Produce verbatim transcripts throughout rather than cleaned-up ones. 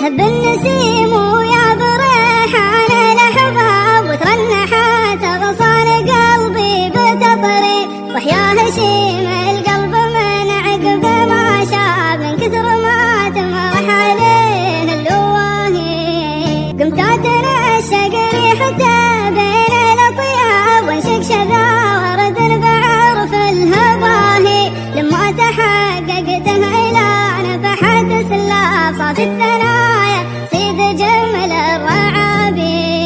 هب النسيم ويا بريحان الأحباب وترنحت أغصان قلبي بتطري، وحيا هشيم القلب من عقب ما شاب من كثر ما تمرح عليه اللواهي. قمت أتنشق ريحته بين الأطياب وانشق شذا ورد بعرف الهباهي، لما تحققته إلى نفحت سلاب صافي الثنايا سيد جمل الرعابيب.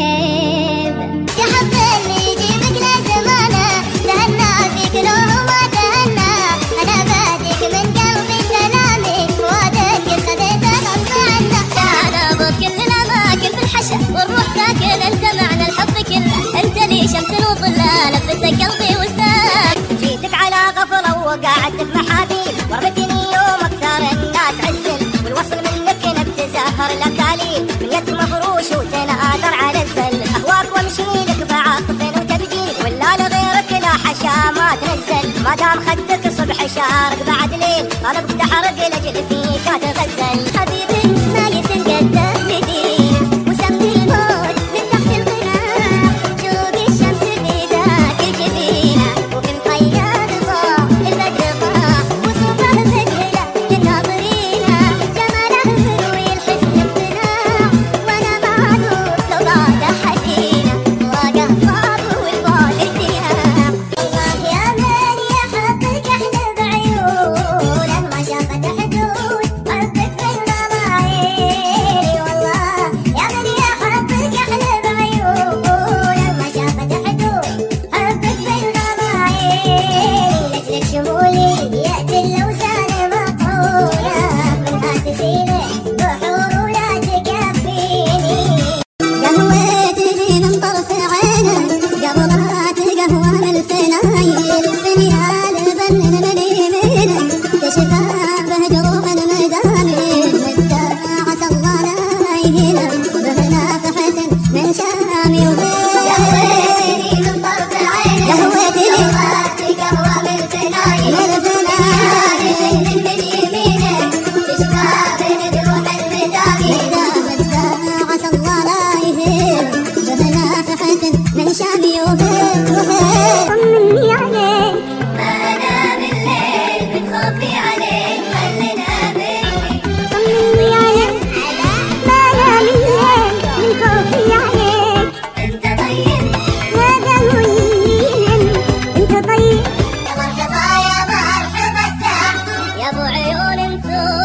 يا حب اللي يجيبك لزمانه تهنى فيك لو ما تهنى، أنا باديك من قلبي سلامي فؤادك خذيته غصب عنه. أنا أبوك كل الأماكن في الحشا والروح ساكن، أنت معنى الحب كله، أنت لي شمس وظلال لبسك قلبي وسام. جيتك على غفلة وقعدت في محابيب وربتني يوم أكثر الناس عزل، والوصل منك نبتزهر لكاليل من يدك مفروش وتناثر على الزل. أهواك وامشي لك بعاطف وتبجيل ولا لغيرك لا حشا ما تنزل، ما دام خدك صبح شارق بعد ليل طالبك تحرق لجل فيك تغزل. حبيبي ما يسن قده مدينة وسمي الموت من تحت القناع، شوق الشمس بيداك الجبينة وفي مخيال ضاع البدر ضاع وصوفه ثقيلة للناظرين، جماله مروي الحسن اقتناع وانا معذور لو بعد حزينة واقع صعب والبعد ارتياح. الله يا من يحبك احلى بعيونه ما شافت حدود حبك في الضماير، والله يا من يحبك احلى بعيونه ما شافت حدود حبك في الضماير. لجلك شمولي يأتي اللوسان مطحونة منها تسيله بحور ولا تكفيني. قهوة تجي من طرف عينه قبلها القهوة من الفنايل، فنيال بنن من يمينه تشفى بجروح المدامل، مدة عسى الله لا يهينه بنافحة من شامي وبين. قهوة تجي من طرف عينه قهوة تجي قهوة من الفنايل من الفنايل من يمينه تشفى بجروح المدامل، مدة عسى الله لا يهينه بنافحة من شامي وبين. طمني عليك ما أنا بالليل بتخافي عليك خلينا بالليل. طمني عليك ما أنا بالليل بتخافي عليك. أنت طيب هذا مهم أنت طيب. يا مرحبا يا مرحبا الساعة يا أبو عيون انتو